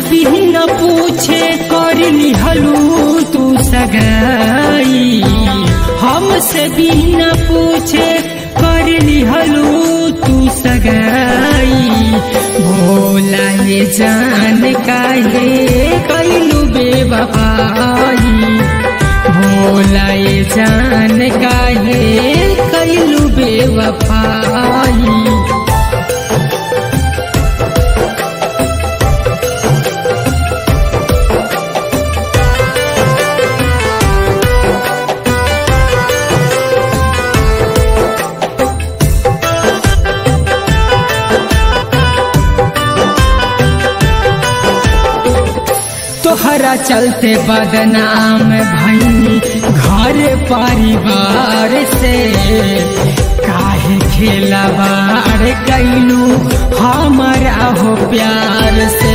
भी न पूछे कर लिहलू तू सगाई, हमसे भी न पूछे कर लिहलू तू सगाई। भोला ये जान काहे कैलू बेवफाई, भोला ये जान काहे कैलू बेवफाई। तोहरा चलते बदनाम भई घर परिवार से, काहे खेलवाड़ कैलू हमारा हो प्यार से।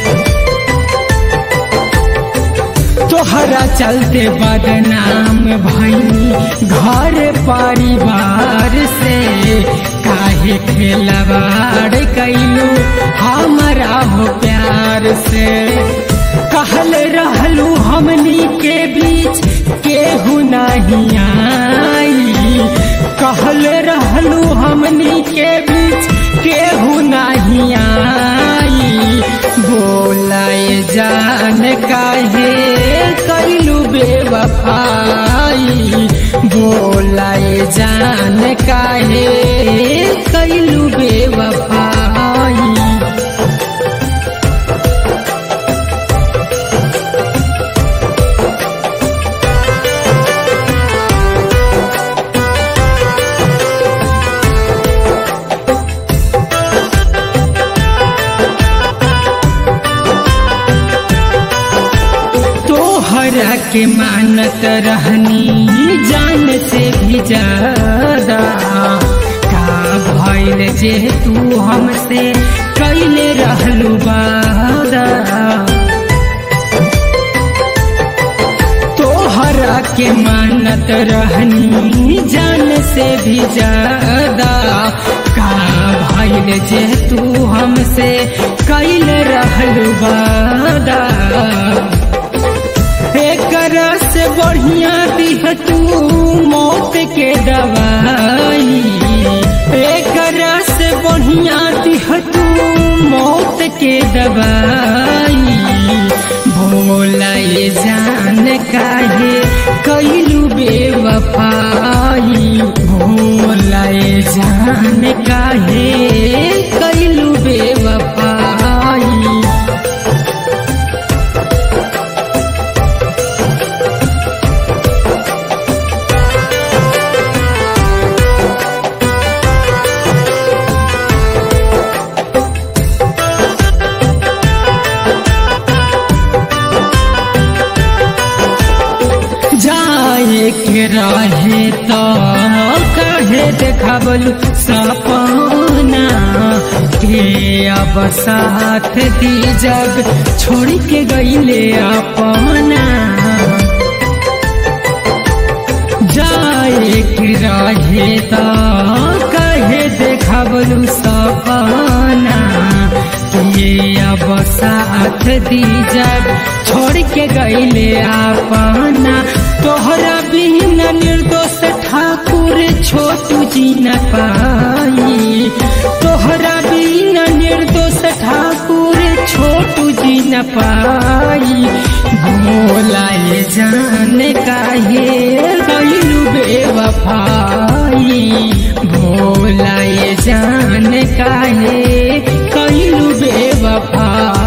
तोहरा चलते बदनाम भई घर परिवार से, काहे खेलवाड़ कैलू हमारा हो प्यार से। कहल रहलू हमनी के बीच केहू नहीं आई, कहल रहलू हमनी के बीच केहू नहीं आई। बोला ये जान काहे कैलू बेवफाई, बोला ये जान काहे कैलू बेवफाई। तोहरा के मानत रहनी जान से भी ज्यादा, का भइल जे तू हमसे कैले रहलू वादा। तोहरा के मानत रहनी जान से भी ज्यादा, का भइल जे तू हमसे कैले रहलू वादा। एकरा से बढ़िया दिह तू मौत के दवाई, एकरा से बढ़िया दिह तू मौत के दवाई। भोला ये जान काहे कैलू बेवफाई, भोला ये जान काहे कैलू बेवफाई। जाए के रहे तो काहे देखावलू सपना के, अब साथ दी जग छोड़ के गईले अपना। जाए के रहे तो काहे देखावलू सपना के, अब साथ दी जग छोड़ के गईले अपना। तोहरा बिना निर्दोष ठाकुर छोटू जी न पाई, तोहरा बिना निर्दोष ठाकुर छोटू जी न पाई। भोला ये जान काहे कैलू बेवफाई, भोला ये जान काहे कैलू बेवफाई।